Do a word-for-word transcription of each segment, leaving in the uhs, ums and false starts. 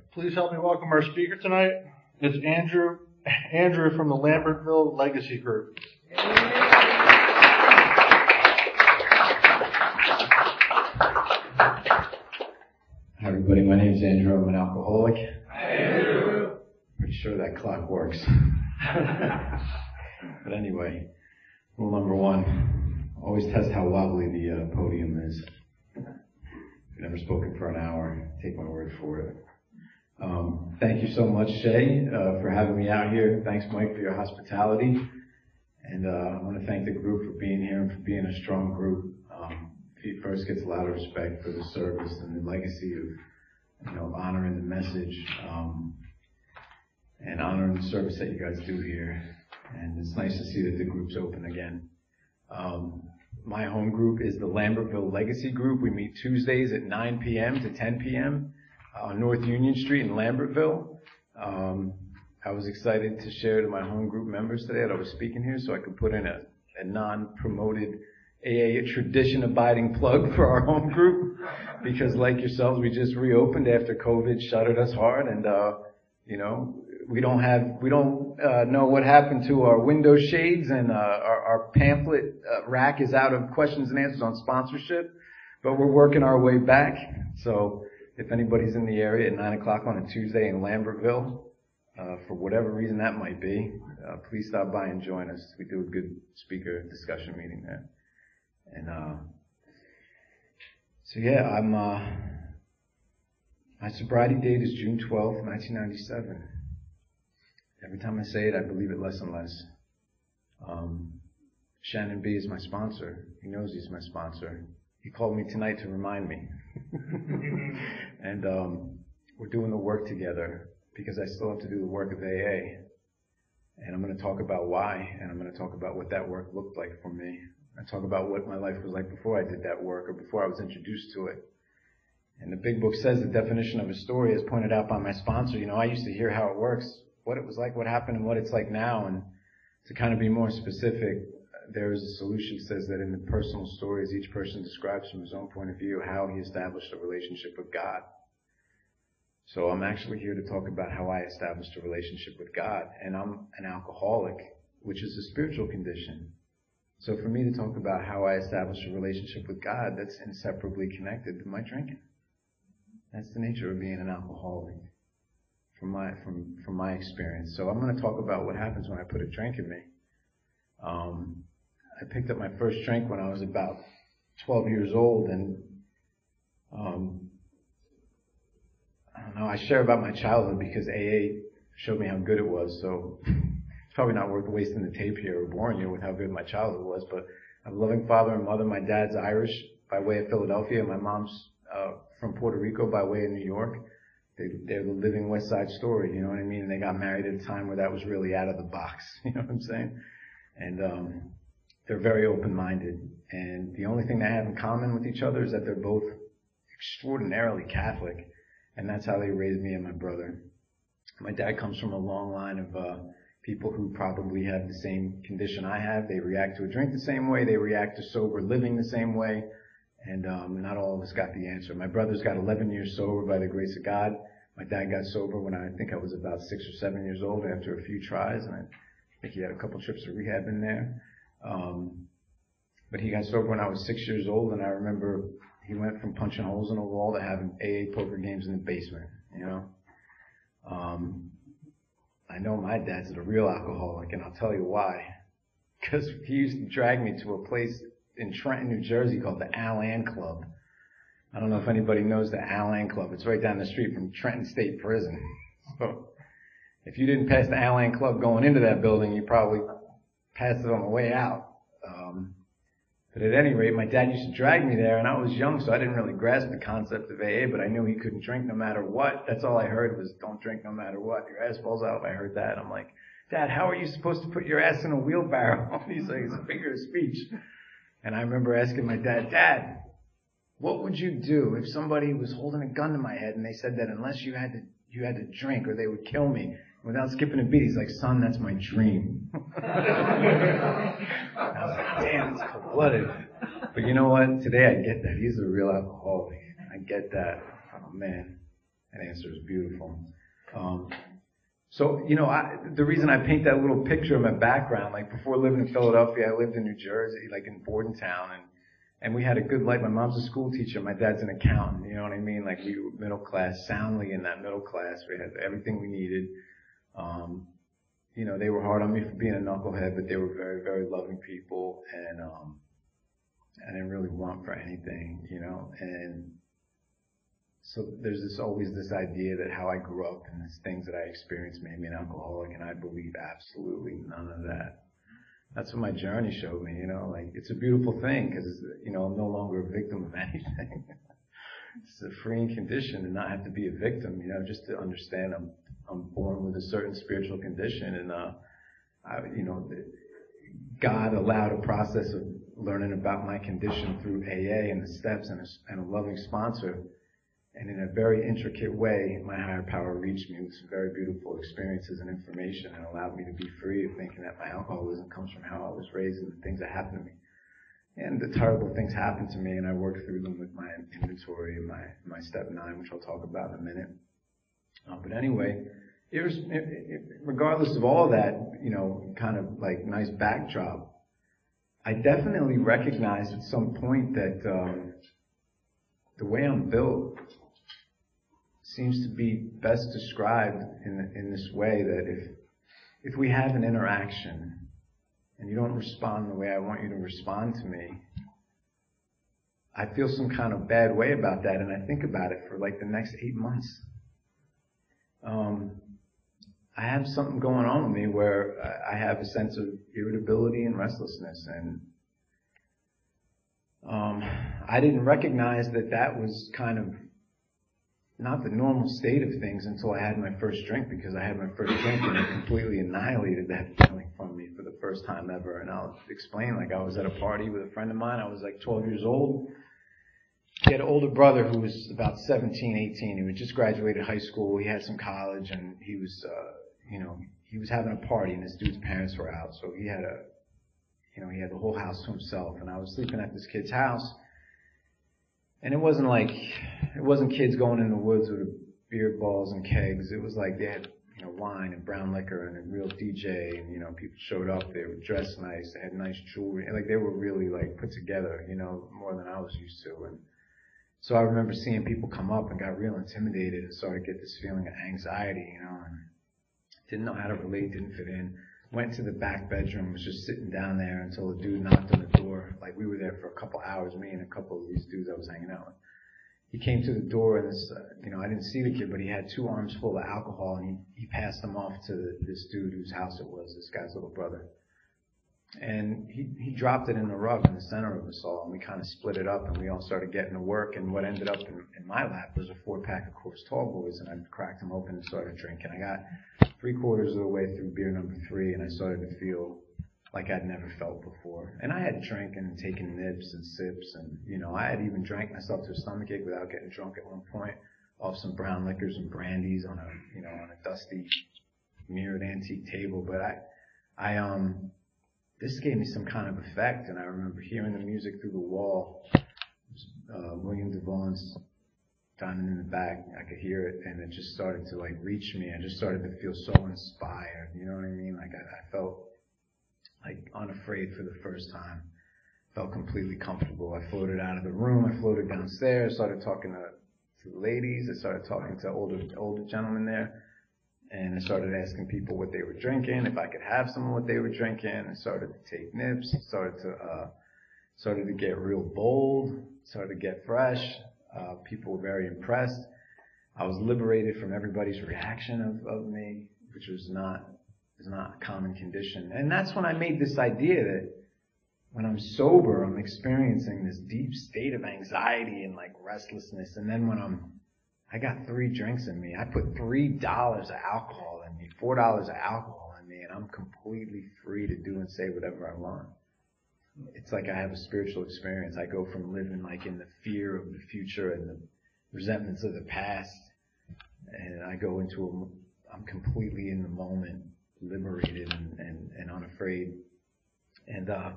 Please help me welcome our speaker tonight. It's Andrew, Andrew from the Lambertville Legacy Group. Hi everybody, my name is Andrew. I'm an alcoholic. Hi Andrew. Pretty sure that clock works. But anyway, rule number one, always test how wobbly the uh, podium is. If you've never spoken for an hour, take my word for it. Um, thank you so much, Shay, uh, for having me out here. Thanks, Mike, for your hospitality. And uh, I want to thank the group for being here and for being a strong group. Um, Feet First gets a lot of respect for the service and the legacy of, you know, honoring the message um, and honoring the service that you guys do here. And it's nice to see that the group's open again. Um, my home group is the Lambertville Legacy Group. We meet Tuesdays at nine p.m. to ten p.m. on North Union Street in Lambertville. Um, I was excited to share to my home group members today that I was speaking here so I could put in a, a non-promoted A A tradition-abiding plug for our home group because like yourselves, we just reopened after COVID shuttered us hard and, uh, you know, we don't have, we don't uh, know what happened to our window shades and uh, our, our pamphlet uh, rack is out of questions and answers on sponsorship, but we're working our way back. So if anybody's in the area at nine o'clock on a Tuesday in Lambertville, uh, for whatever reason that might be, uh, please stop by and join us. We do a good speaker discussion meeting there. And, uh, so yeah, I'm, uh, my sobriety date is June twelfth, nineteen ninety-seven. Every time I say it, I believe it less and less. Um, Shannon B is my sponsor. He knows he's my sponsor. He called me tonight to remind me. And um, we're doing the work together because I still have to do the work of A A. And I'm going to talk about why, and I'm going to talk about what that work looked like for me. I talk about what my life was like before I did that work or before I was introduced to it. And the big book says the definition of a story as pointed out by my sponsor. You know, I used to hear how it works, what it was like, what happened, and what it's like now. And to kind of be more specific, there is a solution that says that in the personal stories, each person describes from his own point of view how he established a relationship with God. So I'm actually here to talk about how I established a relationship with God. And I'm an alcoholic, which is a spiritual condition. So for me to talk about how I established a relationship with God, that's inseparably connected to my drinking. That's the nature of being an alcoholic from my, from, from my experience. So I'm going to talk about what happens when I put a drink in me. Um, I picked up my first drink when I was about twelve years old, and um, I don't know, I share about my childhood because A A showed me how good it was, so it's probably not worth wasting the tape here or boring you with how good my childhood was, but I have a loving father and mother. My dad's Irish by way of Philadelphia, and my mom's uh, from Puerto Rico by way of New York. They, they're the living West Side Story, you know what I mean? And they got married at a time where that was really out of the box, you know what I'm saying? And um, they're very open-minded. And the only thing they have in common with each other is that they're both extraordinarily Catholic. And that's how they raised me and my brother. My dad comes from a long line of uh, people who probably have the same condition I have. They react to a drink the same way. They react to sober living the same way. And um, not all of us got the answer. My brother's got eleven years sober by the grace of God. My dad got sober when I think I was about six or seven years old after a few tries, and I think he had a couple trips to rehab in there. Um, but he got sober when I was six years old, and I remember he went from punching holes in a wall to having A A poker games in the basement, you know. Um, I know my dad's a real alcoholic, and I'll tell you why. Because he used to drag me to a place in Trenton, New Jersey called the Al Ann Club. I don't know if anybody knows the Al Ann Club. It's right down the street from Trenton State Prison. So if you didn't pass the Al Ann Club going into that building, you probably passed it on the way out. Um, but at any rate, my dad used to drag me there, and I was young, so I didn't really grasp the concept of A A, but I knew he couldn't drink no matter what. That's all I heard was, don't drink no matter what. Your ass falls out. I heard that. I'm like, Dad, how are you supposed to put your ass in a wheelbarrow? He's like, it's a figure of speech. And I remember asking my dad, Dad, what would you do if somebody was holding a gun to my head and they said that unless you had to, you had to drink or they would kill me without skipping a beat? He's like, son, that's my dream. I was like, damn, it's cold-blooded. But you know what? Today I get that. He's a real alcoholic. I get that. Oh man. That answer is beautiful. Um, so, you know, I, the reason I paint that little picture of my background, like before living in Philadelphia, I lived in New Jersey, like in Bordentown, and and we had a good life. My mom's a school teacher. My dad's an accountant. You know what I mean? Like we were middle class, soundly in that middle class. We had everything we needed. Um, you know, they were hard on me for being a knucklehead, but they were very, very loving people, and um, I didn't really want for anything, you know. And so there's this always this idea that how I grew up and these things that I experienced made me an alcoholic, and I believe absolutely none of that. That's what my journey showed me, you know. Like it's a beautiful thing because you know I'm no longer a victim of anything. It's a freeing condition to not have to be a victim, you know, just to understand I'm I'm born with a certain spiritual condition, and uh, I, you know, God allowed a process of learning about my condition through A A and the steps and a, and a loving sponsor, and in a very intricate way, my higher power reached me with some very beautiful experiences and information, and allowed me to be free of thinking that my alcoholism comes from how I was raised and the things that happened to me. And the terrible things happened to me, and I worked through them with my inventory and my, my step nine, which I'll talk about in a minute. Uh, but anyway, it was, it, it, regardless of all that, you know, kind of like nice backdrop, I definitely recognized at some point that um, the way I'm built seems to be best described in in this way, that if if we have an interaction and you don't respond the way I want you to respond to me, I feel some kind of bad way about that, and I think about it for like the next eight months. Um, I have something going on with me where I have a sense of irritability and restlessness, and um, I didn't recognize that that was kind of not the normal state of things until I had my first drink, because I had my first drink and it completely annihilated that feeling from me for the first time ever. And I'll explain, like I was at a party with a friend of mine. I was like twelve years old. He had an older brother who was about seventeen, eighteen. He had just graduated high school. He had some college, and he was, uh, you know, he was having a party, and this dude's parents were out. So he had a, you know, he had the whole house to himself. And I was sleeping at this kid's house. And it wasn't like, it wasn't kids going in the woods with beer balls and kegs. It was like they had, you know, wine and brown liquor and a real D J, and, you know, people showed up. They were dressed nice. They had nice jewelry. Like, they were really, like, put together, you know, more than I was used to. And so I remember seeing people come up and got real intimidated and started to get this feeling of anxiety, you know, and didn't know how to relate, didn't fit in. Went to the back bedroom, was just sitting down there until a dude knocked on the door. Like, we were there for a couple hours, me and a couple of these dudes I was hanging out with. He came to the door, and this, uh, you know, I didn't see the kid, but he had two arms full of alcohol, and he, he passed them off to this dude whose house it was, this guy's little brother. And he, he dropped it in the rug in the center of us all, and we kind of split it up, and we all started getting to work. And what ended up in, in my lap was a four-pack of Coors Tall Boys, and I cracked them open and started drinking. I got three quarters of the way through beer number three, and I started to feel like I'd never felt before. And I had drank and taken nibs and sips, and, you know, I had even drank myself to a stomachache without getting drunk at one point off some brown liquors and brandies on a, you know, on a dusty mirrored antique table. But I, I, um, this gave me some kind of effect, and I remember hearing the music through the wall. Uh, William DeVon's Diamond in the Back. I could hear it, and it just started to like reach me. I just started to feel so inspired. You know what I mean? Like I, I felt like unafraid for the first time. Felt completely comfortable. I floated out of the room. I floated downstairs. Started talking to, to the ladies. I started talking to older older gentlemen there. And I started asking people what they were drinking, if I could have some of what they were drinking. I started to take nips, started to, uh, started to get real bold, started to get fresh. Uh, people were very impressed. I was liberated from everybody's reaction of, of me, which was not, was not a common condition. And that's when I made this idea that when I'm sober, I'm experiencing this deep state of anxiety and like restlessness. And then when I'm I got three drinks in me. I put three dollars of alcohol in me, four dollars of alcohol in me, and I'm completely free to do and say whatever I want. It's like I have a spiritual experience. I go from living like in the fear of the future and the resentments of the past, and I go into a, I'm completely in the moment, liberated and, and, and unafraid. And, uh,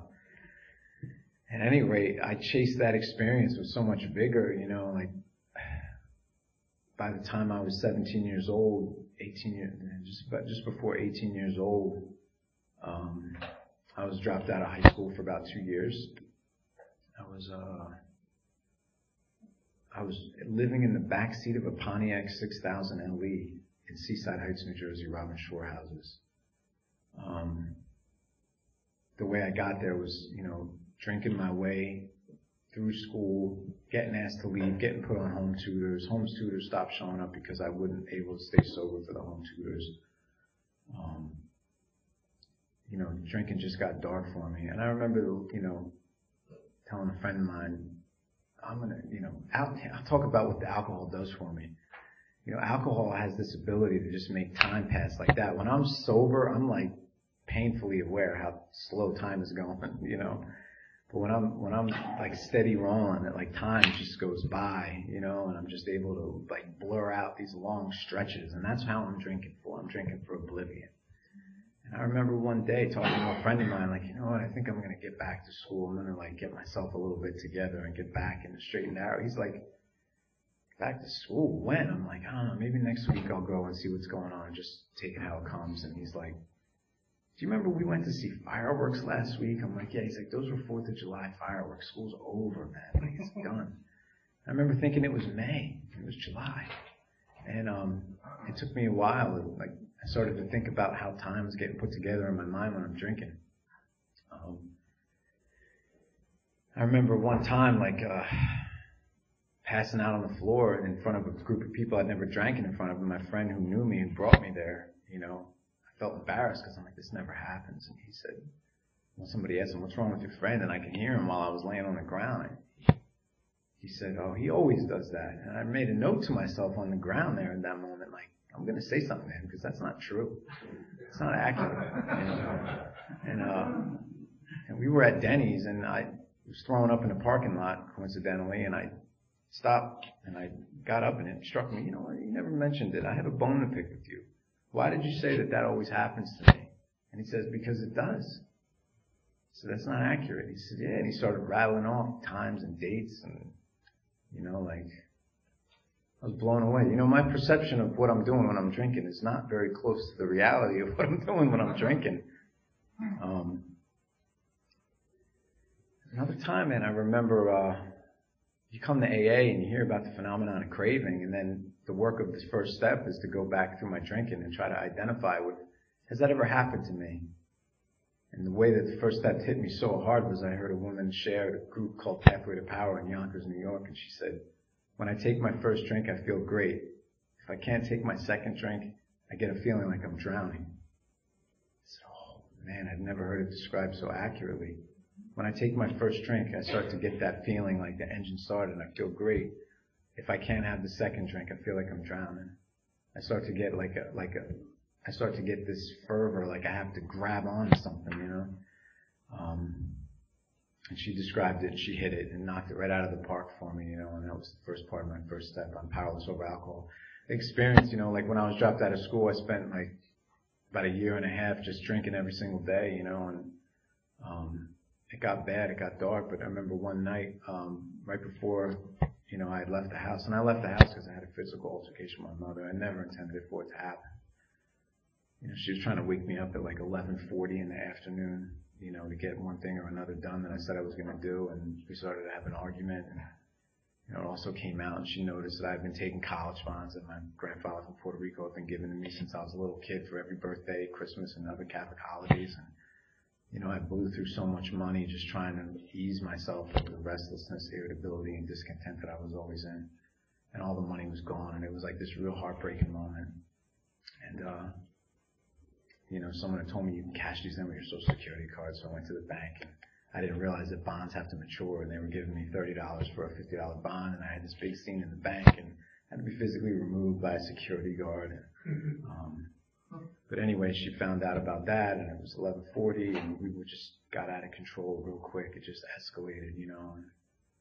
at any rate, I chased that experience with so much vigor, you know, like, by the time I was seventeen years old, eighteen years, just about, just before eighteen years old, um, I was dropped out of high school for about two years. I was, uh, I was living in the back seat of a Pontiac six thousand L E in Seaside Heights, New Jersey, Robin Shore houses. Um, the way I got there was, you know, drinking my way through school, getting asked to leave, getting put on home tutors. Home tutors stopped showing up because I wasn't able to stay sober for the home tutors. Um, you know, drinking just got dark for me. And I remember, you know, telling a friend of mine, I'm going to, you know, I'll, I'll talk about what the alcohol does for me. You know, alcohol has this ability to just make time pass like that. When I'm sober, I'm like painfully aware how slow time is going, you know. But when I'm, when I'm like steady rolling, it like time just goes by, you know, and I'm just able to like blur out these long stretches. And that's how I'm drinking for. I'm drinking for oblivion. And I remember one day talking to a friend of mine, like, you know what, I think I'm going to get back to school. I'm going to like get myself a little bit together and get back in the straight and narrow. He's like, back to school? When? I'm like, I don't know, maybe next week I'll go and see what's going on and just take it how it comes. And he's like, do you remember we went to see fireworks last week? I'm like, yeah. He's like, those were fourth of July fireworks. School's over, man. Like, it's done. I remember thinking it was May. It was July. And um, it took me a while. Like, I started to think about how time was getting put together in my mind when I'm drinking. Um, I remember one time, like, uh, passing out on the floor in front of a group of people I'd never drank in front of. And my friend who knew me and brought me there, you know, I felt embarrassed because I'm like, this never happens. And he said, well, somebody asked him, what's wrong with your friend? And I could hear him while I was laying on the ground. He said, oh, he always does that. And I made a note to myself on the ground there in that moment, like, I'm going to say something to him because that's not true. It's not accurate. And, and, uh, and we were at Denny's, and I was throwing up in a parking lot, coincidentally, and I stopped and I got up, and it struck me, you know what, you never mentioned it. I have a bone to pick with you. Why did you say that that always happens to me? And he says, because it does. So that's not accurate. He said, yeah. And he started rattling off times and dates, and, you know, like, I was blown away. You know, my perception of what I'm doing when I'm drinking is not very close to the reality of what I'm doing when I'm drinking. Um, another time, man, I remember, uh, you come to A A and you hear about the phenomenon of craving, and then the work of this first step is to go back through my drinking and try to identify with, has that ever happened to me? And the way that the first step hit me so hard was I heard a woman share at a group called Pathway to Power in Yonkers, New York, and she said, when I take my first drink, I feel great. If I can't take my second drink, I get a feeling like I'm drowning. I said, oh, man, I'd never heard it described so accurately. When I take my first drink, I start to get that feeling like the engine started and I feel great. If I can't have the second drink, I feel like I'm drowning. I start to get like a, like a, I start to get this fervor, like I have to grab onto something, you know. Um, and she described it, and she hit it and knocked it right out of the park for me, you know, and that was the first part of my first step on Powerless Over Alcohol. The experience, you know, like when I was dropped out of school, I spent like about a year and a half just drinking every single day, you know, and um, it got bad, it got dark, but I remember one night, um, right before, you know, I had left the house, and I left the house because I had a physical altercation with my mother. I never intended for it to happen. You know, she was trying to wake me up at like eleven forty in the afternoon, you know, to get one thing or another done that I said I was going to do, and we started to have an argument, and, you know, it also came out, and she noticed that I'd been taking college bonds that my grandfather from Puerto Rico had been giving to me since I was a little kid for every birthday, Christmas, and other Catholic holidays, and, you know, I blew through so much money just trying to ease myself of the restlessness, irritability, and discontent that I was always in, and all the money was gone, and it was like this real heartbreaking moment, and, uh, you know, someone had told me you can cash these in with your social security card, so I went to the bank, and I didn't realize that bonds have to mature, and they were giving me thirty dollars for a fifty dollar bond, and I had this big scene in the bank, and had to be physically removed by a security guard. And, um, but anyway, she found out about that, and it was eleven forty, and we were just got out of control real quick. It just escalated, you know. And,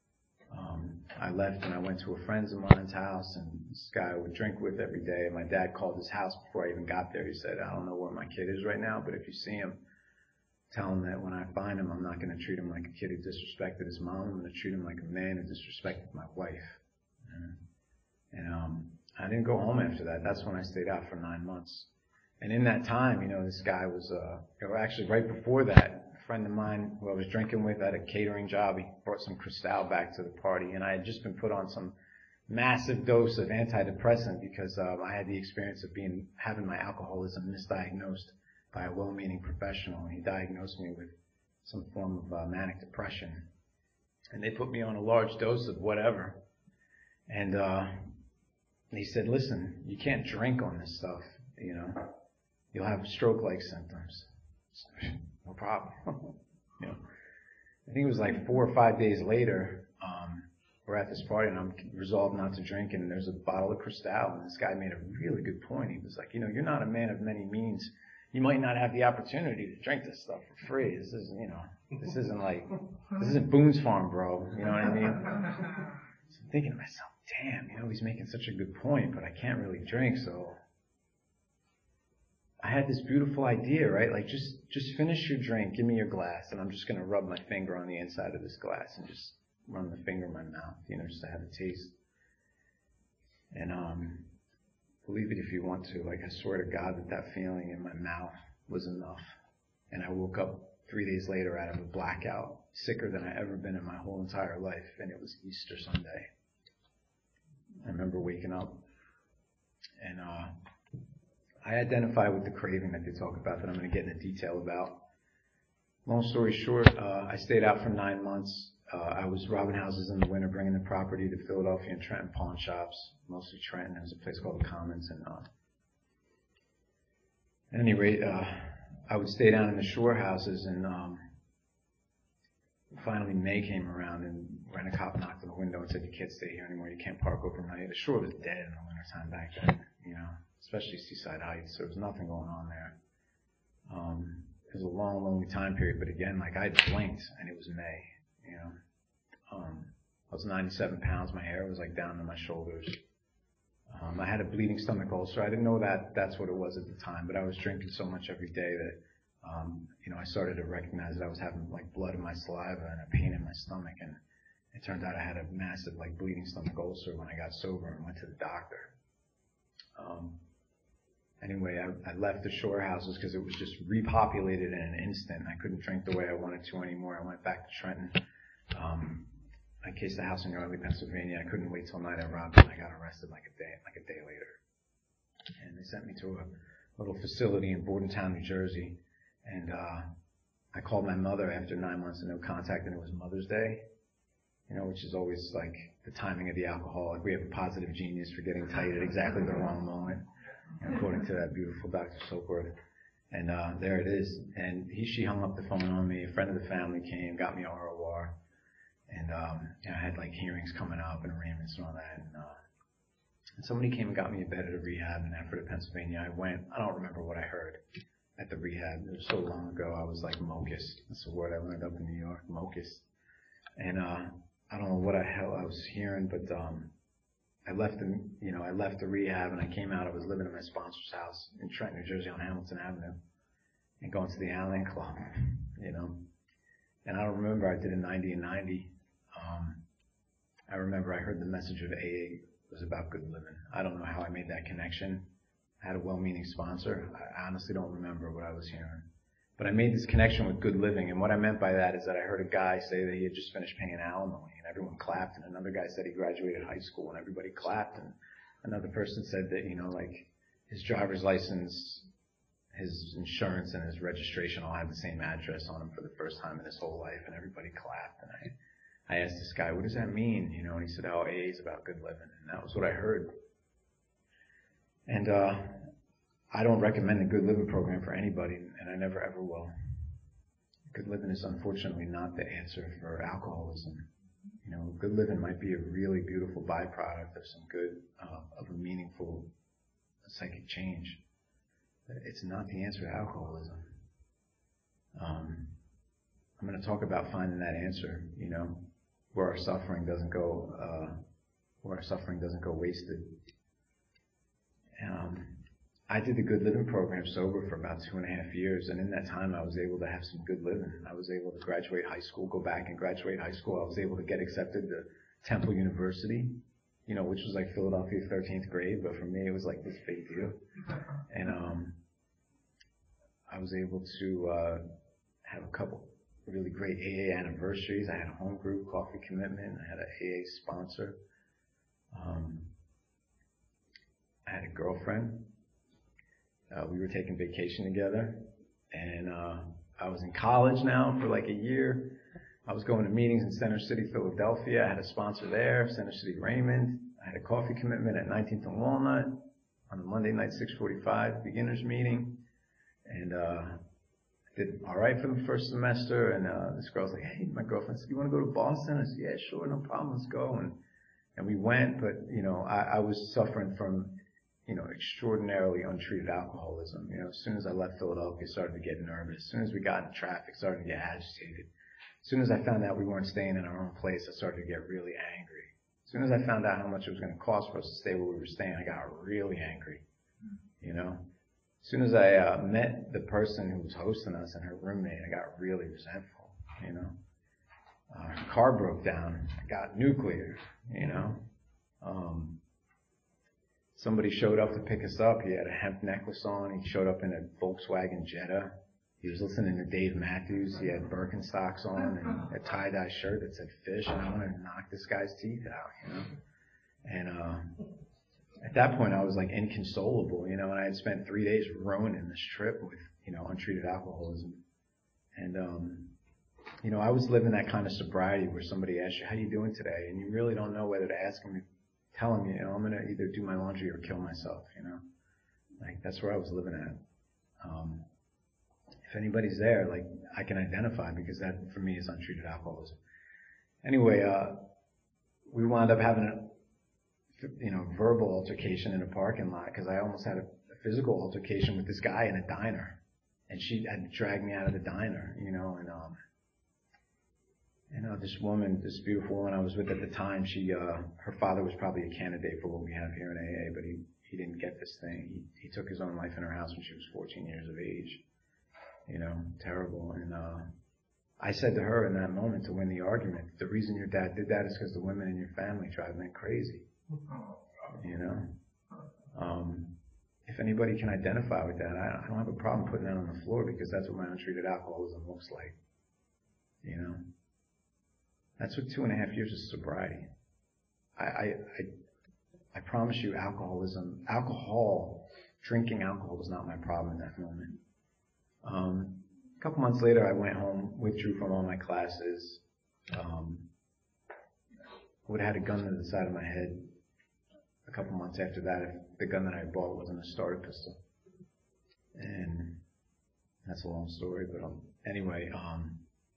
um, I left, and I went to a friend's of mine's house, and this guy I would drink with every day. And my dad called his house before I even got there. He said, I don't know where my kid is right now, but if you see him, tell him that when I find him, I'm not going to treat him like a kid who disrespected his mom. I'm going to treat him like a man who disrespected my wife. And, and um, I didn't go home after that. That's when I stayed out for nine months. And in that time, you know, this guy was, uh, or actually right before that, a friend of mine who I was drinking with at a catering job, he brought some Cristal back to the party, and I had just been put on some massive dose of antidepressant because um, I had the experience of being having my alcoholism misdiagnosed by a well-meaning professional, and he diagnosed me with some form of uh, manic depression. And they put me on a large dose of whatever, and uh, he said, "Listen, you can't drink on this stuff, you know. You'll have stroke-like symptoms." No problem. You know, I think it was like four or five days later, um, we're at this party, and I'm resolved not to drink, and there's a bottle of Cristal, and this guy made a really good point. He was like, you know, you're not a man of many means. You might not have the opportunity to drink this stuff for free. This isn't, you know, this isn't like, this isn't Boone's Farm, bro. You know what I mean? So I'm thinking to myself, damn, you know, he's making such a good point, but I can't really drink, so I had this beautiful idea, right? Like, just, just finish your drink, give me your glass, and I'm just going to rub my finger on the inside of this glass and just run the finger in my mouth, you know, just to have a taste. And, um, believe it if you want to, like, I swear to God that that feeling in my mouth was enough. And I woke up three days later out of a blackout, sicker than I ever been in my whole entire life, and it was Easter Sunday. I remember waking up, and, uh, I identify with the craving that they talk about that I'm going to get into detail about. Long story short, uh, I stayed out for nine months. Uh, I was robbing houses in the winter, bringing the property to Philadelphia and Trenton pawn shops, mostly Trenton. There was a place called the Commons. And uh, at any rate, uh, I would stay down in the shore houses, and um, finally May came around, and when a cop knocked on the window and said, "You can't stay here anymore. You can't park overnight." The shore was dead in the wintertime back then, you know. Especially Seaside Heights, there was nothing going on there. Um, it was a long, lonely time period, but again, like, I blinked, and it was May, you know. Um, I was ninety-seven pounds, my hair was like down to my shoulders. Um, I had a bleeding stomach ulcer. I didn't know that that's what it was at the time, but I was drinking so much every day that, um, you know, I started to recognize that I was having like blood in my saliva and a pain in my stomach, and it turned out I had a massive like bleeding stomach ulcer when I got sober and went to the doctor. Um, Anyway, I, I left the shore houses because it was just repopulated in an instant. I couldn't drink the way I wanted to anymore. I went back to Trenton. Um, I cased the house in Yardley, Pennsylvania. I couldn't wait till night I robbed it. I got arrested like a day, like a day later. And they sent me to a little facility in Bordentown, New Jersey. And uh, I called my mother after nine months of no contact, and it was Mother's Day, you know, which is always like the timing of the alcoholic. We have a positive genius for getting tight at exactly the wrong moment, according to that beautiful Doctor Soapworth. And uh, there it is. And he, she hung up the phone on me. A friend of the family came, got me R O R. And um, you know, I had like hearings coming up and arraignments and all that. And, uh, and somebody came and got me a bed at a rehab in Ephrata, Pennsylvania. I went. I don't remember what I heard at the rehab. It was so long ago. I was like mocus. That's the word I learned up in New York, mocus. And uh, I don't know what the hell I was hearing, but um, I left the, you know, I left the rehab and I came out. I was living in my sponsor's house in Trenton, New Jersey on Hamilton Avenue and going to the Allen Club, you know. And I don't remember, I did a ninety and ninety. Um, I remember I heard the message of A A was about good living. I don't know how I made that connection. I had a well-meaning sponsor. I honestly don't remember what I was hearing. But I made this connection with good living, and what I meant by that is that I heard a guy say that he had just finished paying alimony, and everyone clapped, and another guy said he graduated high school, and everybody clapped, and another person said that, you know, like, his driver's license, his insurance, and his registration all had the same address on them for the first time in his whole life, and everybody clapped, and I, I asked this guy, what does that mean, you know, and he said, oh, A A is about good living, and that was what I heard. And, uh, I don't recommend the Good Living program for anybody, and I never ever will. Good living is unfortunately not the answer for alcoholism. You know, good living might be a really beautiful byproduct of some good, uh, of a meaningful psychic change. It's not the answer to alcoholism. Um, I'm going to talk about finding that answer, you know, where our suffering doesn't go, uh, where our suffering doesn't go wasted. Um, I did the Good Living program sober for about two and a half years, and in that time I was able to have some good living. I was able to graduate high school, go back and graduate high school. I was able to get accepted to Temple University, you know, which was like Philadelphia thirteenth grade, but for me it was like this big deal. And um, I was able to uh, have a couple really great A A anniversaries. I had a home group, Coffee Commitment. I had an A A sponsor. Um, I had a girlfriend. Uh, we were taking vacation together. And uh, I was in college now for like a year. I was going to meetings in Center City, Philadelphia. I had a sponsor there, Center City Raymond. I had a Coffee Commitment at nineteenth and Walnut on a Monday night, six forty-five, beginners meeting. And uh, did all right for the first semester. And uh, this girl's like, hey, my girlfriend said, you want to go to Boston? I said, yeah, sure, no problem, let's go. And and we went, but, you know, I, I was suffering from, you know, extraordinarily untreated alcoholism. You know, as soon as I left Philadelphia, I started to get nervous. As soon as we got in traffic, started to get agitated. As soon as I found out we weren't staying in our own place, I started to get really angry. As soon as I found out how much it was going to cost for us to stay where we were staying, I got really angry, you know. As soon as I uh, met the person who was hosting us and her roommate, I got really resentful, you know. Uh, her car broke down. I got nuclear, you know. Um, somebody showed up to pick us up. He had a hemp necklace on. He showed up in a Volkswagen Jetta. He was listening to Dave Matthews. He had Birkenstocks on and a tie-dye shirt that said fish, and I wanted to knock this guy's teeth out, you know. And uh, at that point, I was like inconsolable, you know, and I had spent three days ruining this trip with, you know, untreated alcoholism. And, um, you know, I was living that kind of sobriety where somebody asks you, how you doing today? And you really don't know whether to ask them, tell them, you know, I'm going to either do my laundry or kill myself, you know. Like, that's where I was living at. Um, if anybody's there, like, I can identify because that, for me, is untreated alcoholism. Anyway, uh, we wound up having a, you know, verbal altercation in a parking lot because I almost had a, a physical altercation with this guy in a diner. And she had dragged me out of the diner, you know, and, um, you know, this woman, this beautiful woman I was with at the time, she, uh, her father was probably a candidate for what we have here in A A, but he, he didn't get this thing. He, he took his own life in her house when she was fourteen years of age. You know, terrible. And, uh, I said to her in that moment to win the argument, the reason your dad did that is because the women in your family drive men crazy. You know? Um, if anybody can identify with that, I, I don't have a problem putting that on the floor because that's what my untreated alcoholism looks like. You know? That's what two and a half years of sobriety. I, I, I, I promise you alcoholism, alcohol, drinking alcohol was not my problem in that moment. Um, a couple months later, I went home, withdrew from all my classes, um, would have had a gun to the side of my head a couple months after that if the gun that I bought wasn't a starter pistol. And that's a long story, but um, anyway, um,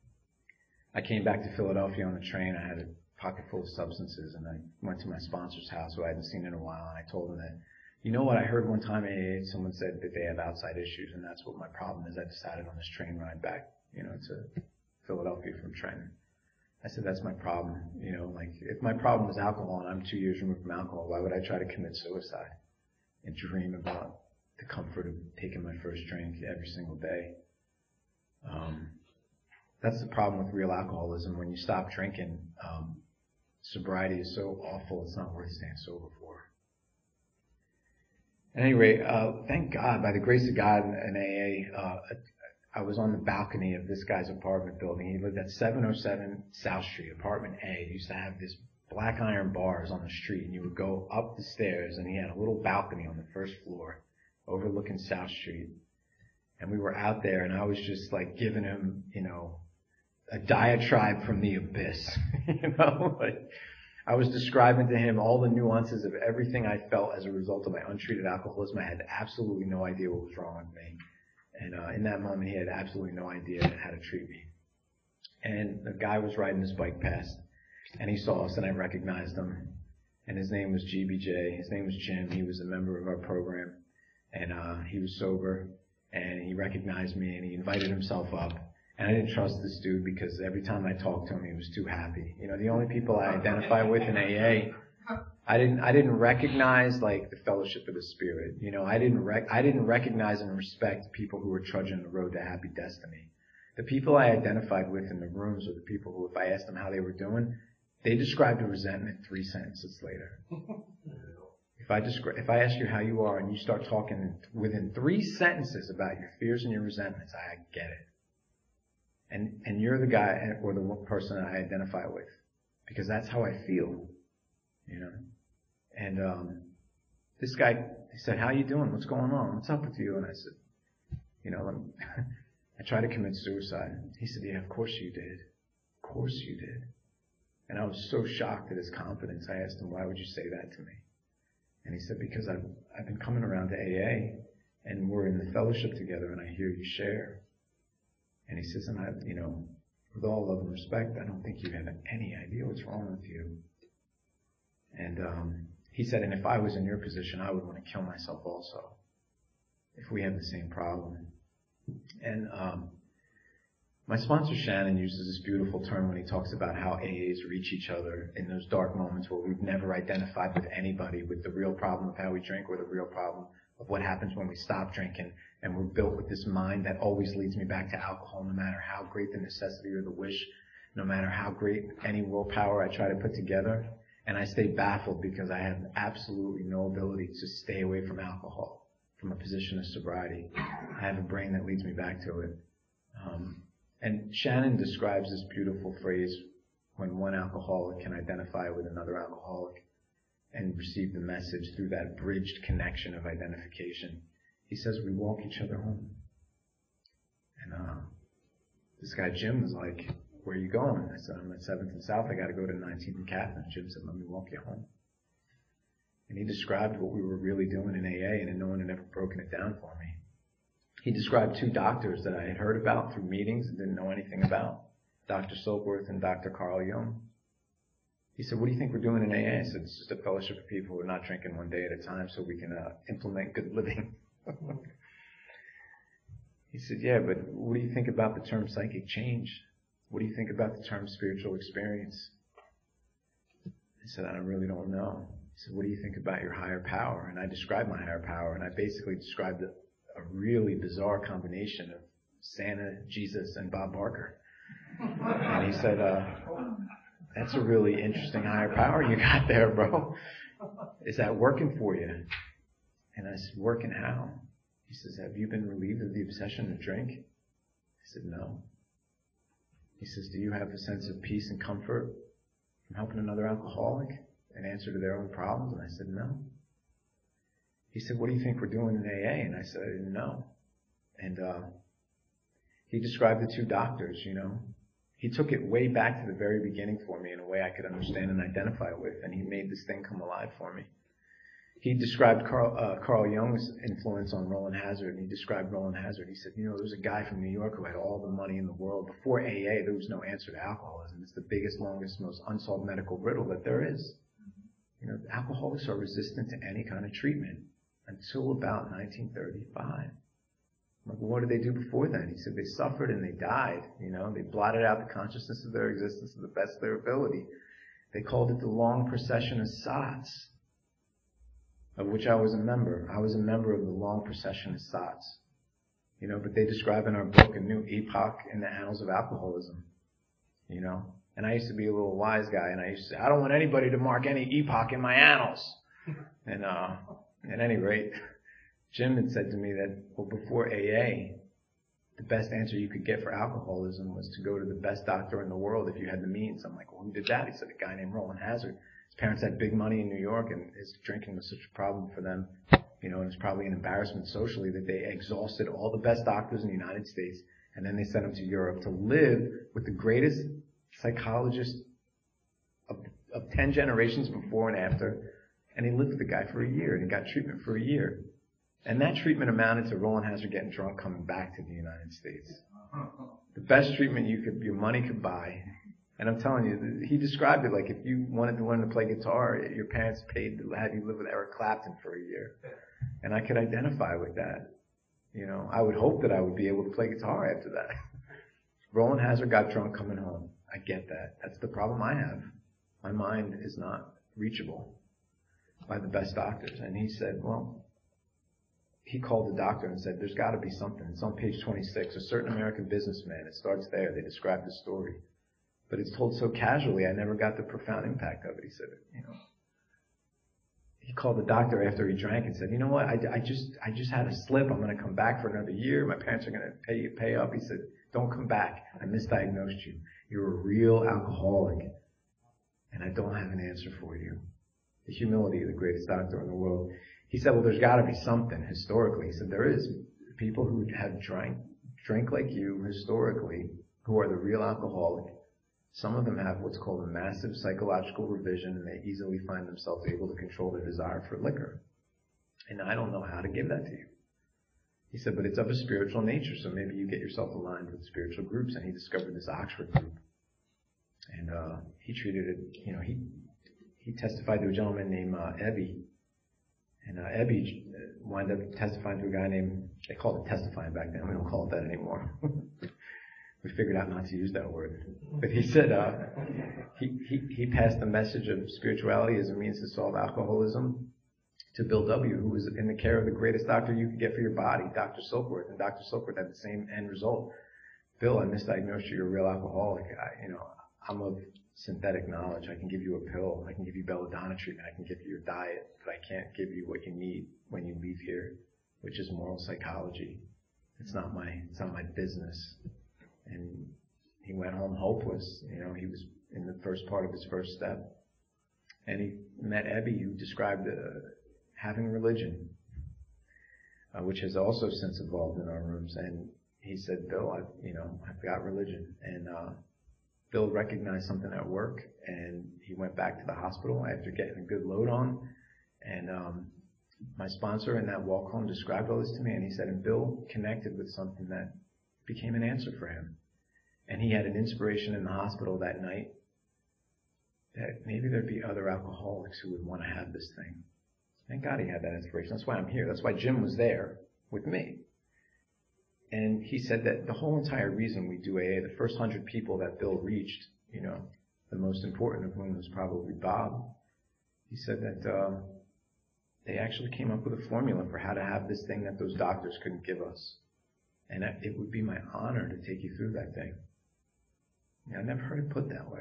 I came back to Philadelphia on the train. I had a pocket full of substances, and I went to my sponsor's house, who I hadn't seen in a while, and I told him that, you know what, I heard one time A A, someone said that they have outside issues, and that's what my problem is. I decided on this train ride back, you know, to Philadelphia from Trenton. I said, that's my problem. You know, like, if my problem was alcohol and I'm two years removed from alcohol, why would I try to commit suicide and dream about the comfort of taking my first drink every single day? Um, that's the problem with real alcoholism. When you stop drinking, um, sobriety is so awful, it's not worth staying sober for. At any rate, uh, thank God, by the grace of God in A A, uh, I was on the balcony of this guy's apartment building. He lived at seven oh seven South Street, apartment A. He used to have this black iron bars on the street, and you would go up the stairs, and he had a little balcony on the first floor overlooking South Street. And we were out there, and I was just like giving him, you know, a diatribe from the abyss, you know, like I was describing to him all the nuances of everything I felt as a result of my untreated alcoholism. I had absolutely no idea what was wrong with me. And uh, in that moment, he had absolutely no idea how to treat me. And the guy was riding his bike past, and he saw us, and I recognized him. And his name was G B J. His name was Jim. He was a member of our program, and uh, he was sober, and he recognized me, and he invited himself up. And I didn't trust this dude because every time I talked to him, he was too happy. You know, the only people I identify with in A A, I didn't, I didn't recognize like the fellowship of the spirit. You know, I didn't rec- I didn't recognize and respect people who were trudging the road to happy destiny. The people I identified with in the rooms were the people who, if I asked them how they were doing, They described the resentment three sentences later. If I describe, if I ask you how you are and you start talking within three sentences about your fears and your resentments, I get it. And, and you're the guy or the person I identify with, because that's how I feel, you know. And, um, this guy, he said, how you doing? What's going on? What's up with you? And I said, you know, I'm, I tried to commit suicide. He said, yeah, of course you did. Of course you did. And I was so shocked at his confidence. I asked him, why would you say that to me? And he said, because I've, I've been coming around to A A, and we're in the fellowship together, and I hear you share. And he says, and I, you know, with all love and respect, I don't think you have any idea what's wrong with you. And um, he said, and if I was in your position, I would want to kill myself also, if we have the same problem. And um, my sponsor, Shannon, uses this beautiful term when he talks about how A As reach each other in those dark moments where we've never identified with anybody with the real problem of how we drink or the real problem of what happens when we stop drinking. And we're built with this mind that always leads me back to alcohol, no matter how great the necessity or the wish, no matter how great any willpower I try to put together. And I stay baffled because I have absolutely no ability to stay away from alcohol from a position of sobriety. I have a brain that leads me back to it. Um, And Shannon describes this beautiful phrase when one alcoholic can identify with another alcoholic and receive the message through that bridged connection of identification. He says, we walk each other home. And uh, this guy Jim was like, where are you going? I said, I'm at seventh and South. I got to go to nineteenth and Catherine. Jim said, let me walk you home. And he described what we were really doing in A A, and no one had ever broken it down for me. He described two doctors that I had heard about through meetings and didn't know anything about, Doctor Silkworth and Doctor Carl Jung. He said, what do you think we're doing in A A? I said, it's just a fellowship of people who are not drinking one day at a time so we can uh, implement good living. He said, yeah, but what do you think about the term psychic change? What do you think about the term spiritual experience? I said, I really don't know. He said, what do you think about your higher power? And I described my higher power, and I basically described it a really bizarre combination of Santa, Jesus, and Bob Barker. And he said, uh, that's a really interesting higher power you got there, bro. Is that working for you? And I said, working how? He says, have you been relieved of the obsession to drink? I said, no. He says, do you have a sense of peace and comfort from helping another alcoholic and answer to their own problems? And I said, no. He said, what do you think we're doing in A A? And I said, I didn't know. And uh, he described the two doctors, you know. He took it way back to the very beginning for me in a way I could understand and identify with, and he made this thing come alive for me. He described Carl, uh, Carl Jung's influence on Roland Hazard, and he described Roland Hazard. He said, you know, there was a guy from New York who had all the money in the world. Before A A, there was no answer to alcoholism. It's the biggest, longest, most unsolved medical riddle that there is. You know, alcoholics are resistant to any kind of treatment until about nineteen thirty-five. I'm like, well, what did they do before then? He said they suffered and they died. You know, they blotted out the consciousness of their existence to the best of their ability. They called it the long procession of sots, of which I was a member. I was a member of the long procession of sots. You know, but they describe in our book a new epoch in the annals of alcoholism. You know, and I used to be a little wise guy, and I used to say, I don't want anybody to mark any epoch in my annals. And uh, at any rate, Jim had said to me that, well, before A A, the best answer you could get for alcoholism was to go to the best doctor in the world if you had the means. I'm like, well, who did that? He said, a guy named Roland Hazard. His parents had big money in New York, and his drinking was such a problem for them. You know, and it's probably an embarrassment socially that they exhausted all the best doctors in the United States, and then they sent him to Europe to live with the greatest psychologist of, of ten generations before and after. And he lived with the guy for a year, and he got treatment for a year. And that treatment amounted to Roland Hazard getting drunk coming back to the United States. The best treatment you could, your money could buy. And I'm telling you, he described it like if you wanted to learn to play guitar, your parents paid to have you live with Eric Clapton for a year. And I could identify with that. You know, I would hope that I would be able to play guitar after that. Roland Hazard got drunk coming home. I get that. That's the problem I have. My mind is not reachable by the best doctors. And he said, well, he called the doctor and said, there's got to be something. It's on page twenty-six. A certain American businessman. It starts there. They describe the story. but it's told so casually, I never got the profound impact of it. He said, you know, he called the doctor after he drank and said, you know what, I, I just I just had a slip. I'm going to come back for another year. My parents are going to pay pay up. He said, don't come back. I misdiagnosed you. You're a real alcoholic, and I don't have an answer for you. The humility of the greatest doctor in the world. He said, well, there's got to be something historically. He said, there is. People who have drank, drink like you historically, who are the real alcoholic, some of them have what's called a massive psychological revision, and they easily find themselves able to control their desire for liquor. And I don't know how to give that to you. He said, but it's of a spiritual nature, so maybe you get yourself aligned with spiritual groups. And he discovered this Oxford group. And uh, he treated it, you know, he he testified to a gentleman named uh, Ebby. And uh, Ebby wound up testifying to a guy named, they called it testifying back then. We don't call it that anymore. We figured out not to use that word. But he said uh, he, he, he passed the message of spirituality as a means to solve alcoholism to Bill W., who was in the care of the greatest doctor you could get for your body, Doctor Silkworth. And Doctor Silkworth had the same end result. Bill, I misdiagnosed you. You're a real alcoholic. I, you know, I'm of synthetic knowledge. I can give you a pill. I can give you belladonna treatment. I can give you your diet. But I can't give you what you need when you leave here, which is moral psychology. It's not my, it's not my business. And he went home hopeless. You know, he was in the first part of his first step. And he met Ebby, who described uh, having religion, uh, which has also since evolved in our rooms. And he said, Bill, I, you know, I've got religion. And uh, Bill recognized something at work, and he went back to the hospital after getting a good load on. And um, my sponsor in that walk home described all this to me, and he said, and Bill connected with something that became an answer for him. And he had an inspiration in the hospital that night that maybe there'd be other alcoholics who would want to have this thing. Thank God he had that inspiration. That's why I'm here. That's why Jim was there with me. And he said that the whole entire reason we do A A, the first hundred people that Bill reached, you know, the most important of whom was probably Bob, he said that uh, they actually came up with a formula for how to have this thing that those doctors couldn't give us. And it would be my honor to take you through that thing. I never heard it put that way.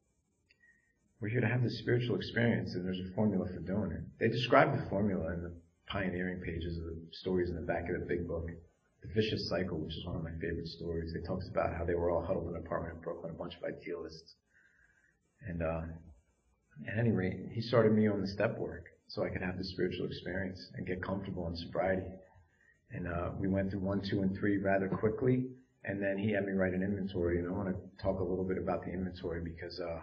We're here to have this spiritual experience, and there's a formula for doing it. They describe the formula in the pioneering pages of the stories in the back of the big book. The Vicious Cycle, which is one of my favorite stories. It talks about how they were all huddled in an apartment in Brooklyn, a bunch of idealists. And uh, at any rate, he started me on the step work so I could have this spiritual experience and get comfortable in sobriety. And uh, we went through one, two, and three rather quickly. And then he had me write an inventory. And I want to talk a little bit about the inventory because uh,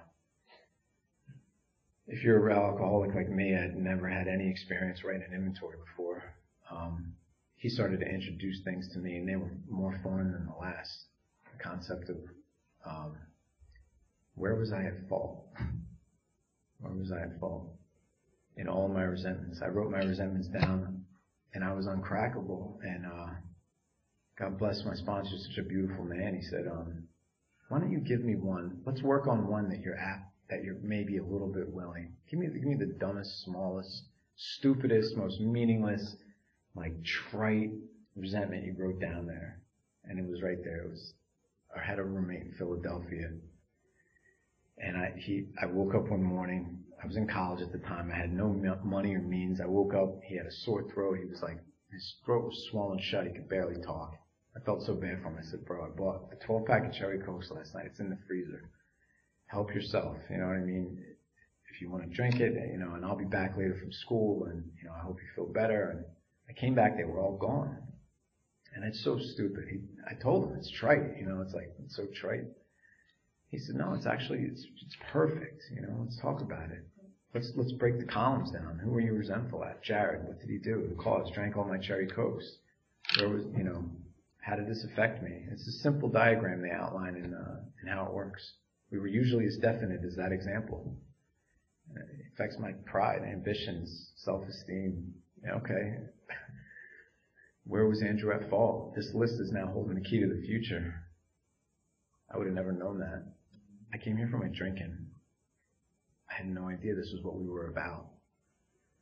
if you're a real alcoholic like me, I had never had any experience writing an inventory before. Um, he started to introduce things to me, and they were more fun than the last. The concept of um, where was I at fault? Where was I at fault? In all my resentments. I wrote my resentments down, and I was uncrackable. And uh, God bless my sponsor, such a beautiful man. He said, um, why don't you give me one? Let's work on one that you're at, that you're maybe a little bit willing. Give me, give me the dumbest, smallest, stupidest, most meaningless, like trite resentment you wrote down there. And it was right there. It was, I had a roommate in Philadelphia. And I, he, I woke up one morning. I was in college at the time. I had no money or means. I woke up. He had a sore throat. He was like, his throat was swollen shut. He could barely talk. I felt so bad for him. I said, bro, I bought a twelve pack of Cherry Cokes last night. It's in the freezer. Help yourself. You know what I mean? If you want to drink it, you know, and I'll be back later from school, and, you know, I hope you feel better. And I came back. They were all gone. And it's so stupid. He, I told him it's trite. You know, it's like, it's so trite. He said, no, it's actually, it's, it's perfect. You know, let's talk about it. Let's, let's break the columns down. Who were you resentful at? Jared, what did he do? The cause, drank all my Cherry Cokes. Where was, you know, how did this affect me? It's a simple diagram they outline in, uh, in how it works. We were usually as definite as that example. It affects my pride, ambitions, self-esteem. Yeah, okay. Where was Andrew at fault? This list is now holding the key to the future. I would have never known that. I came here for my drinking. I had no idea this was what we were about.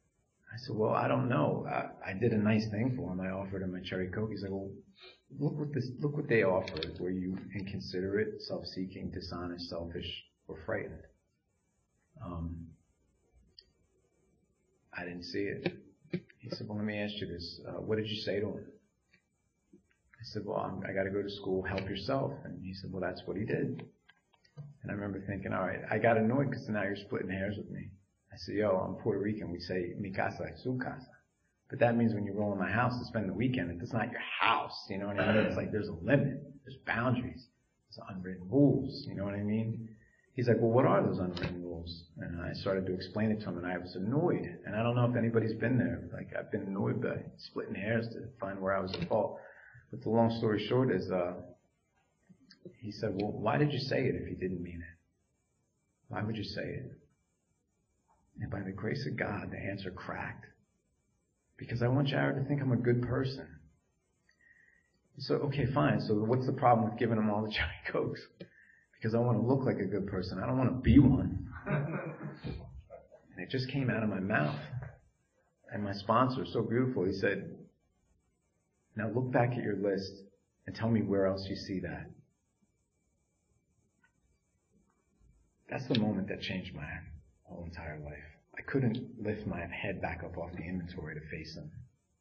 I said, well, I don't know. I, I did a nice thing for him. I offered him a cherry Coke. He's like, well, look what this, look what they offered. Were you inconsiderate, self-seeking, dishonest, selfish, or frightened? Um, I didn't see it. He said, well, let me ask you this. Uh, what did you say to him? I said, well, I'm, I got to go to school. Help yourself. And he said, well, that's what he did. And I remember thinking, all right, I got annoyed because now you're splitting hairs with me. I said, yo, I'm Puerto Rican. We say, mi casa es su casa. But that means when you roll in my house to spend the weekend, it's not your house. You know what I mean? It's like there's a limit. There's boundaries. There's unwritten rules. You know what I mean? He's like, well, what are those unwritten rules? And I started to explain it to him, and I was annoyed. And I don't know if anybody's been there. Like, I've been annoyed by splitting hairs to find where I was at fault. But the long story short is, uh, he said, well, why did you say it if you didn't mean it? Why would you say it? And by the grace of God, the answer cracked. Because I want Jared to think I'm a good person. So, okay, fine. So what's the problem with giving him all the cherry Cokes? Because I want to look like a good person. I don't want to be one. And it just came out of my mouth. And my sponsor, so beautiful, he said, now look back at your list and tell me where else you see that. That's the moment that changed my whole entire life. I couldn't lift my head back up off the inventory to face him.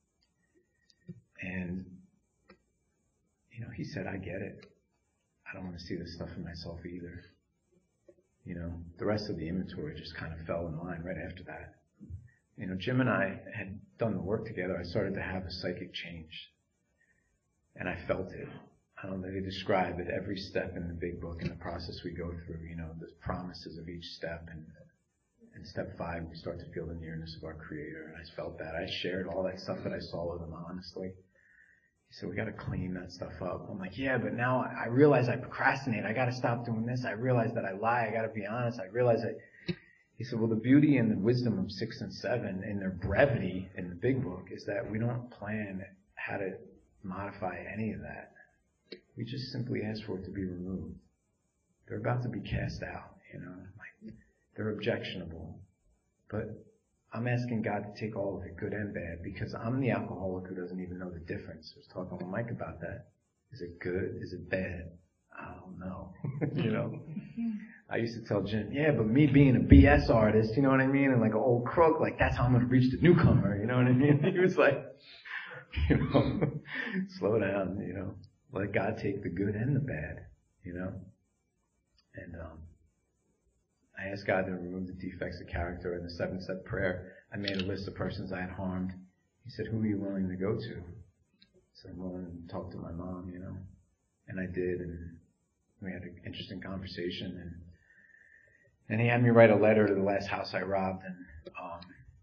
And, you know, he said, I get it. I don't want to see this stuff in myself either. You know, the rest of the inventory just kind of fell in line right after that. You know, Jim and I had done the work together. I started to have a psychic change. And I felt it. I don't know, they describe it every step in the big book and the process we go through, you know, the promises of each step. And in step five, we start to feel the nearness of our Creator. And I felt that. I shared all that stuff that I saw with him, honestly. He said, we got to clean that stuff up. I'm like, yeah, but now I realize I procrastinate. I got to stop doing this. I realize that I lie. I got to be honest. I realize that. He said, well, the beauty and the wisdom of six and seven in their brevity in the big book is that we don't plan how to modify any of that. We just simply ask for it to be removed. They're about to be cast out, you know. Like, they're objectionable. But I'm asking God to take all of it, good and bad, because I'm the alcoholic who doesn't even know the difference. I was talking with Mike about that. Is it good? Is it bad? I don't know. You know. I used to tell Jim, yeah, but me being a B S artist, you know what I mean, and like an old crook, like that's how I'm going to reach the newcomer, you know what I mean? He was like, you know, slow down, you know. Let God take the good and the bad, you know. And um, I asked God to remove the defects of character. In the seven-step prayer, I made a list of persons I had harmed. He said, who are you willing to go to? So I'm willing to talk to my mom, you know. And I did, and we had an interesting conversation. And and he had me write a letter to the last house I robbed. And um,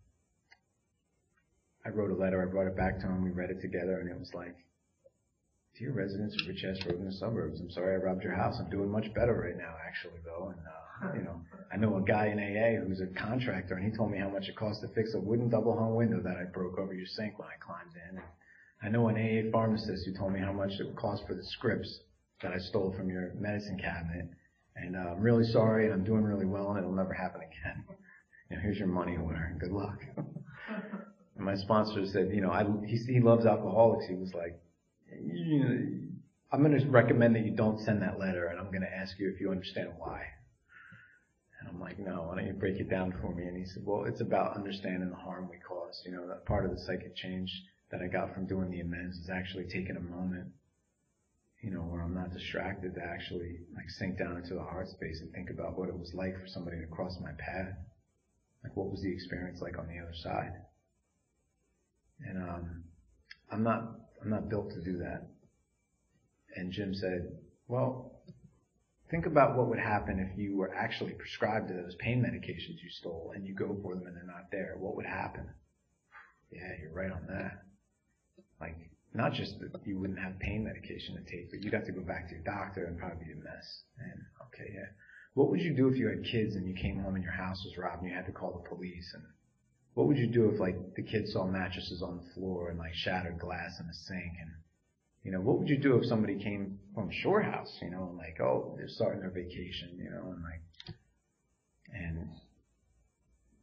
I wrote a letter. I brought it back to him. We read it together, and it was like, dear residents of Rich Ass Road in the suburbs, I'm sorry I robbed your house. I'm doing much better right now, actually, though. And, uh, you know, I know a guy in A A who's a contractor, and he told me how much it costs to fix a wooden double-hung window that I broke over your sink when I climbed in. And I know an A A pharmacist who told me how much it would cost for the scripts that I stole from your medicine cabinet. And uh, I'm really sorry, and I'm doing really well, and it'll never happen again. You know, here's your money order. Good luck. And my sponsor said, you know, I, he, he loves alcoholics. He was like, you know, I'm going to recommend that you don't send that letter, and I'm going to ask you if you understand why. And I'm like, no, why don't you break it down for me? And he said, well, it's about understanding the harm we cause. You know, that part of the psychic change that I got from doing the amends is actually taking a moment, you know, where I'm not distracted to actually like sink down into the heart space and think about what it was like for somebody to cross my path. Like, what was the experience like on the other side? And um, I'm not I'm not built to do that. And Jim said, well, think about what would happen if you were actually prescribed to those pain medications you stole and you go for them and they're not there. What would happen? Yeah, you're right on that. Like, not just that you wouldn't have pain medication to take, but you'd have to go back to your doctor and probably be a mess. And, okay, yeah. What would you do if you had kids and you came home and your house was robbed and you had to call the police? And what would you do if, like, the kids saw mattresses on the floor and, like, shattered glass in the sink? And, you know, what would you do if somebody came from Shore House, you know, and, like, oh, they're starting their vacation, you know, and, like, and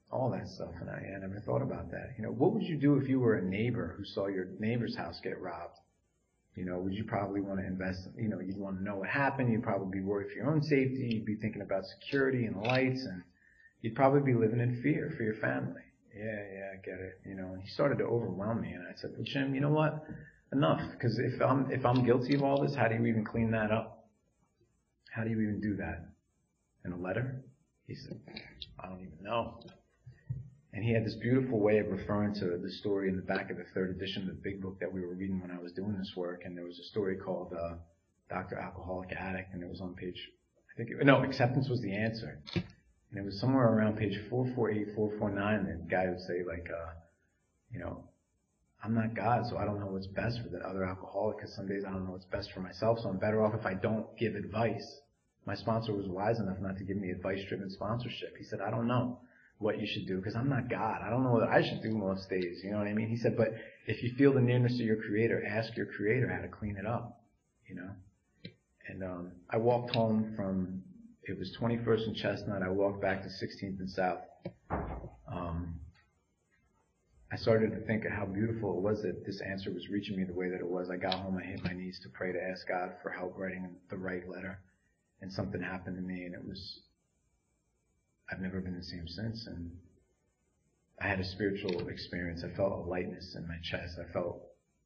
all that stuff. And I, I never thought about that. You know, what would you do if you were a neighbor who saw your neighbor's house get robbed? You know, would you probably want to invest, you know, you'd want to know what happened. You'd probably be worried for your own safety. You'd be thinking about security and lights, and you'd probably be living in fear for your family. Yeah, yeah, I get it. You know, and he started to overwhelm me, and I said, well, Jim, you know what? Enough. Because if I'm, if I'm guilty of all this, how do you even clean that up? How do you even do that? In a letter? He said, I don't even know. And he had this beautiful way of referring to the story in the back of the third edition of the big book that we were reading when I was doing this work. And there was a story called uh, Doctor Alcoholic Addict, and it was on page, I think, it, no, Acceptance Was the Answer. And it was somewhere around page four forty-eight, four forty-nine, and the guy would say, like, uh, you know, I'm not God, so I don't know what's best for the other alcoholic, because some days I don't know what's best for myself, so I'm better off if I don't give advice. My sponsor was wise enough not to give me advice-driven sponsorship. He said, I don't know what you should do, because I'm not God. I don't know what I should do most days, you know what I mean? He said, but if you feel the nearness of your Creator, ask your Creator how to clean it up, you know? And um, I walked home from, it was twenty-first and Chestnut. I walked back to sixteenth and South. Um, I started to think of how beautiful it was that this answer was reaching me the way that it was. I got home, I hit my knees to pray, to ask God for help writing the right letter. And something happened to me, and it was, I've never been the same since. And I had a spiritual experience. I felt a lightness in my chest. I felt,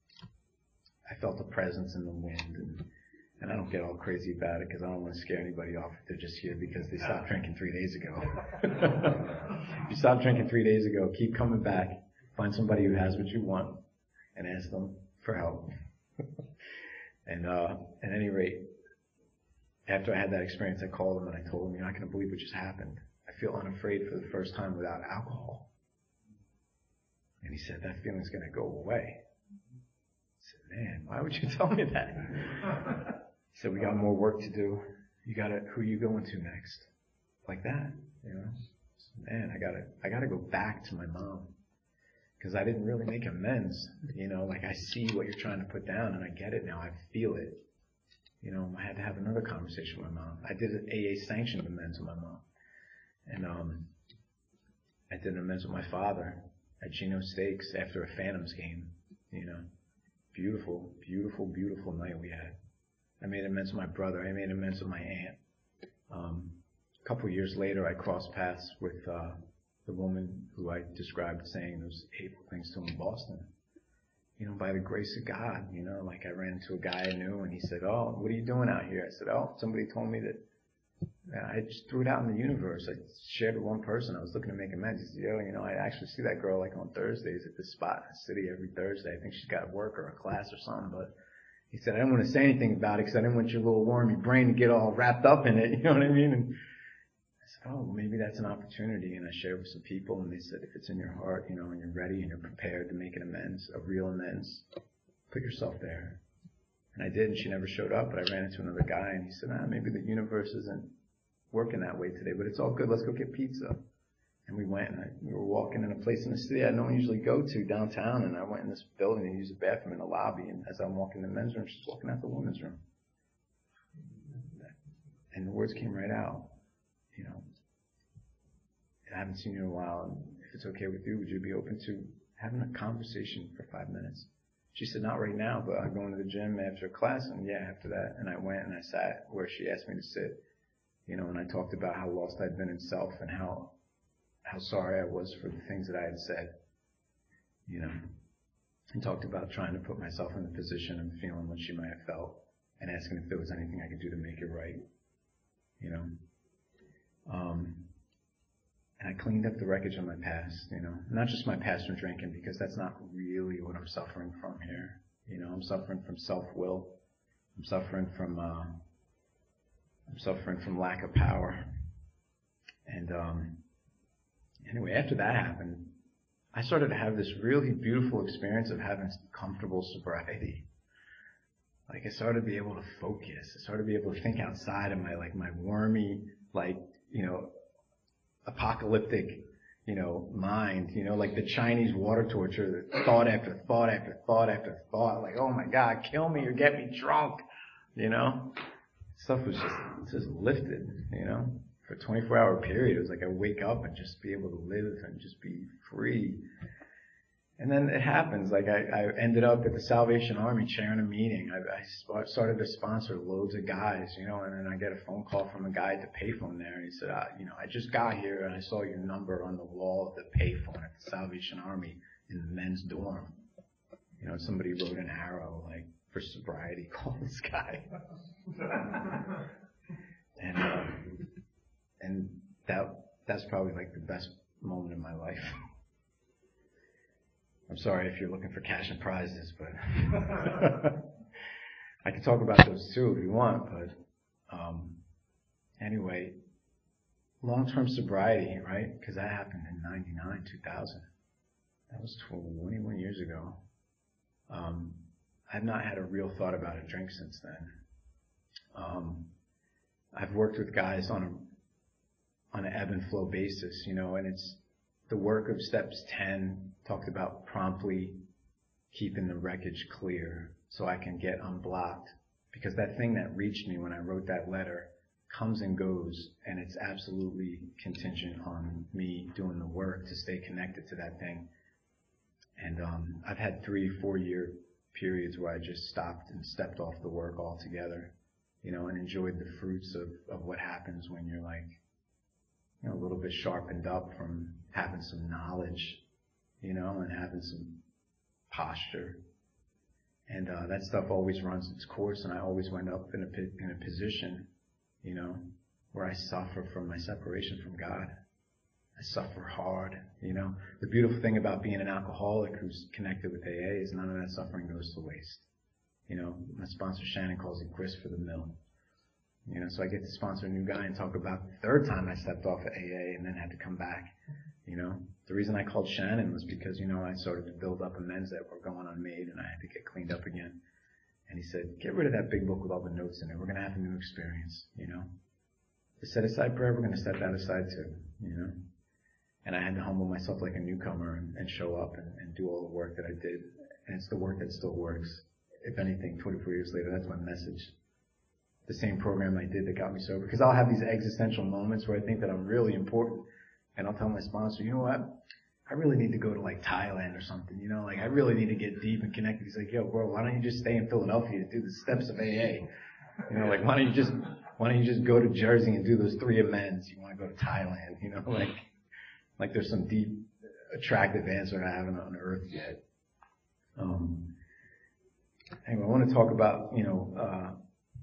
I felt a presence in the wind. And, and I don't get all crazy about it because I don't want to scare anybody off if they're just here because they stopped drinking three days ago. If you stopped drinking three days ago, keep coming back. Find somebody who has what you want and ask them for help. And uh, at any rate, after I had that experience, I called him and I told him, you're not going to believe what just happened. I feel unafraid for the first time without alcohol. And he said, that feeling's going to go away. I said, man, why would you tell me that? He said, we got more work to do. You got to, who are you going to next? Like that, you know? I said, man, I got to, I got to go back to my mom. Because I didn't really make amends, you know, like I see what you're trying to put down and I get it now, I feel it. You know, I had to have another conversation with my mom. I did an A A sanctioned amends with my mom. And um, I did an amends with my father at Gino Steaks after a Phantoms game, you know. Beautiful, beautiful, beautiful night we had. I made amends with my brother. I made amends with my aunt. Um, a couple of years later, I crossed paths with uh, the woman who I described saying those hateful things to in Boston. You know, by the grace of God, you know, like I ran into a guy I knew and he said, oh, what are you doing out here? I said, oh, somebody told me that I just threw it out in the universe. I shared with one person. I was looking to make amends. He said, yo, you know, I actually see that girl like on Thursdays at this spot in the city every Thursday. I think she's got work or a class or something. But he said, I didn't want to say anything about it because I didn't want your little wormy brain to get all wrapped up in it. You know what I mean? And I said, oh, well, maybe that's an opportunity. And I shared with some people, and they said, if it's in your heart, you know, and you're ready and you're prepared to make an amends, a real amends, put yourself there. And I did, and she never showed up, but I ran into another guy, and he said, ah, maybe the universe isn't working that way today, but it's all good. Let's go get pizza. And we went, and I, we were walking in a place in the city I don't usually go to downtown, and I went in this building and used the bathroom in the lobby, and as I'm walking in the men's room, she's walking out the women's room. And the words came right out. You know, I haven't seen you in a while, and if it's okay with you, would you be open to having a conversation for five minutes? She said, not right now, but I'm going to the gym after class, and yeah, after that. And I went and I sat where she asked me to sit, you know, and I talked about how lost I'd been in self and how, how sorry I was for the things that I had said, you know, and talked about trying to put myself in the position of feeling what she might have felt and asking if there was anything I could do to make it right, you know. Um, and I cleaned up the wreckage of my past, you know, not just my past from drinking, because that's not really what I'm suffering from here. You know, I'm suffering from self-will. I'm suffering from, uh, I'm suffering from lack of power. And, um, anyway, after that happened, I started to have this really beautiful experience of having comfortable sobriety. Like I started to be able to focus. I started to be able to think outside of my, like, my wormy, like, you know, apocalyptic, you know, mind, you know, like the Chinese water torture, thought after thought after thought after thought, like, oh my God, kill me or get me drunk, you know? Stuff was just, just lifted, you know, for a twenty-four hour period. It was like I wake up and just be able to live and just be free. And then it happens. Like I, I ended up at the Salvation Army chairing a meeting. I, I started to sponsor loads of guys, you know, and then I get a phone call from a guy at the payphone there, and he said, uh, you know, I just got here and I saw your number on the wall of the payphone at the Salvation Army in the men's dorm. You know, somebody wrote an arrow like for sobriety. Call this guy. and uh, and that that's probably like the best moment in my life. I'm sorry if you're looking for cash and prizes, but I can talk about those too if you want. But um, anyway, long-term sobriety, right? Because that happened in ninety-nine, two thousand. That was twenty-one years ago. Um, I've not had a real thought about a drink since then. Um, I've worked with guys on a on an ebb and flow basis, you know, and it's the work of steps ten talked about promptly keeping the wreckage clear so I can get unblocked, because that thing that reached me when I wrote that letter comes and goes, and it's absolutely contingent on me doing the work to stay connected to that thing. And um, I've had three, four year periods where I just stopped and stepped off the work altogether, you know, and enjoyed the fruits of, of what happens when you're like, you know, a little bit sharpened up from having some knowledge, you know, and having some posture. And uh, that stuff always runs its course, and I always wind up in a, in a position, you know, where I suffer from my separation from God. I suffer hard, you know. The beautiful thing about being an alcoholic who's connected with A A is none of that suffering goes to waste. You know, my sponsor Shannon calls it grist for the mill. You know, so I get to sponsor a new guy and talk about the third time I stepped off of A A and then had to come back. You know, the reason I called Shannon was because, you know, I started to build up amends that were going unmade and I had to get cleaned up again. And he said, get rid of that big book with all the notes in it. We're going to have a new experience, you know. The set aside prayer, we're going to set that aside too, you know. And I had to humble myself like a newcomer and, and show up and, and do all the work that I did. And it's the work that still works. If anything, twenty-four years later, that's my message. The same program I did that got me sober. Because I'll have these existential moments where I think that I'm really important. And I'll tell my sponsor, you know what? I really need to go to like Thailand or something, you know, like I really need to get deep and connected. He's like, yo, bro, why don't you just stay in Philadelphia to do the steps of A A? You know, like why don't you just, why don't you just go to Jersey and do those three amends? You want to go to Thailand, you know, like, like there's some deep, attractive answer I haven't unearthed yet. Um, anyway, I want to talk about, you know, uh,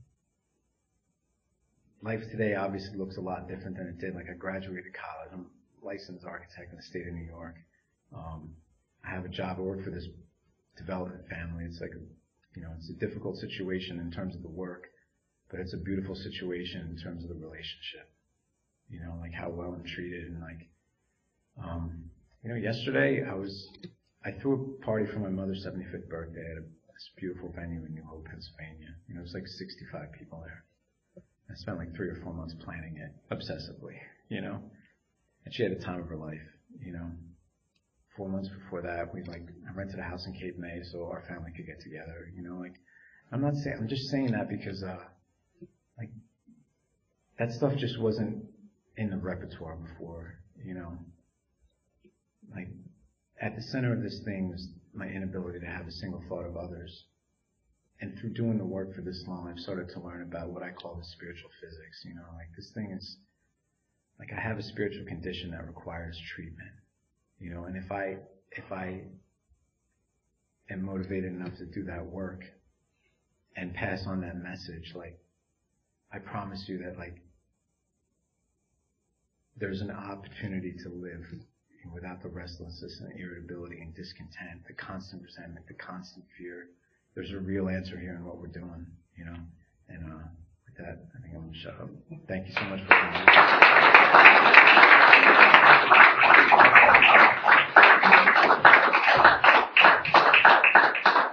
life today obviously looks a lot different than it did. Like I graduated college. I'm a licensed architect in the state of New York. Um, I have a job. I work for this development family. It's like, a, you know, it's a difficult situation in terms of the work, but it's a beautiful situation in terms of the relationship. You know, like how well I'm treated and like, um, you know, yesterday I was, I threw a party for my mother's seventy-fifth birthday at a, this beautiful venue in New Hope, Pennsylvania. You know, it was like sixty-five people there. I spent like three or four months planning it obsessively, you know, and she had the time of her life, you know. Four months before that, we like, I rented a house in Cape May so our family could get together, you know, like, I'm not saying, I'm just saying that because, uh, like, that stuff just wasn't in the repertoire before, you know. Like, at the center of this thing was my inability to have a single thought of others. And through doing the work for this long, I've started to learn about what I call the spiritual physics. You know, like this thing is, like I have a spiritual condition that requires treatment. You know, and if I, if I am motivated enough to do that work and pass on that message, like, I promise you that, like, there's an opportunity to live without the restlessness and irritability and discontent, the constant resentment, the constant fear. There's a real answer here in what we're doing, you know. And uh, with that, I think I'm going to shut up. Thank you so much for coming.